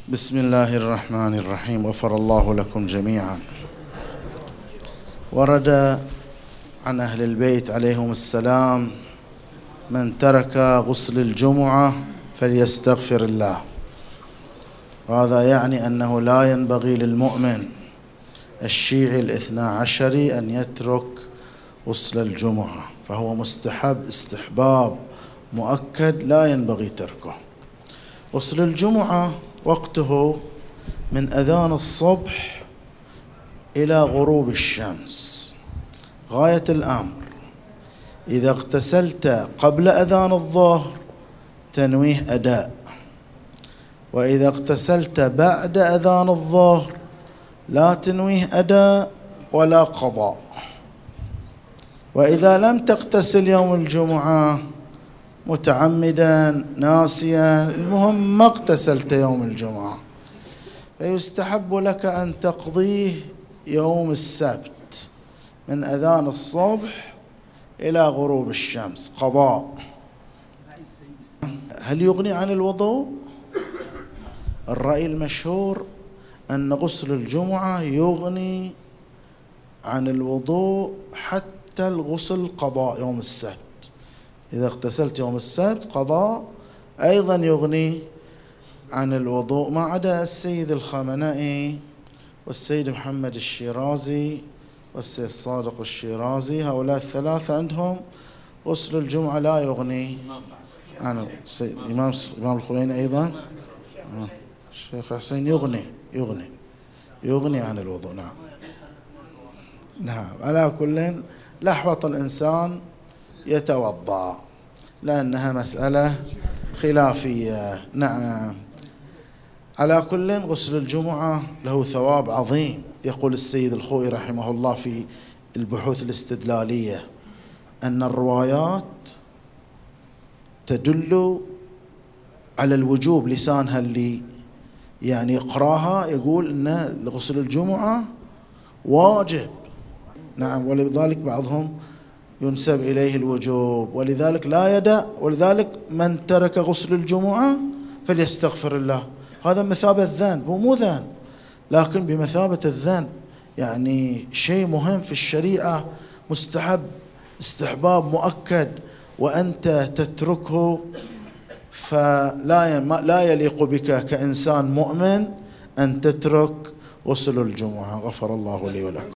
بسم الله الرحمن الرحيم. غفر الله لكم جميعا. ورد عن أهل البيت عليهم السلام: من ترك غسل الجمعة فليستغفر الله. وهذا يعني أنه لا ينبغي للمؤمن الشيعي الاثنى عشري أن يترك غسل الجمعة، فهو مستحب استحباب مؤكد لا ينبغي تركه. غسل الجمعة وقته من أذان الصبح إلى غروب الشمس غاية الأمر. إذا اغتسلت قبل أذان الظهر تنويه أداء، وإذا اغتسلت بعد أذان الظهر لا تنويه أداء ولا قضاء. وإذا لم تغتسل يوم الجمعة متعمدا ناسيا، المهم ما اغتسلت يوم الجمعة، فيستحب لك أن تقضيه يوم السبت من أذان الصبح إلى غروب الشمس قضاء. هل يغني عن الوضوء؟ الرأي المشهور أن غسل الجمعة يغني عن الوضوء حتى الغسل قضاء يوم السبت. إذا اغتسلت يوم السبت قضاء أيضا يغني عن الوضوء، ما عدا السيد الخامنئي والسيد محمد الشيرازي والسيد الصادق الشيرازي، هؤلاء الثلاثة عندهم غسل الجمعة لا يغني عن الإمام الخميني أيضا الشيخ حسين يغني عن الوضوء. نعم. على كل لحظة الإنسان يتوضأ لأنها مسألة خلافية. نعم. على كل غسل الجمعة له ثواب عظيم. يقول السيد الخوئي رحمه الله في البحوث الاستدلالية أن الروايات تدل على الوجوب، لسانها اللي يعني يقراها يقول أن غسل الجمعة واجب. نعم. ولذلك بعضهم ينسب إليه الوجوب، ولذلك لا يدع، ولذلك من ترك غسل الجمعة فليستغفر الله. هذا مثابة الذنب، هو مو ذنب لكن بمثابة الذنب، يعني شيء مهم في الشريعة مستحب استحباب مؤكد وأنت تتركه، فلا يليق بك كإنسان مؤمن أن تترك غسل الجمعة. غفر الله لي ولكم.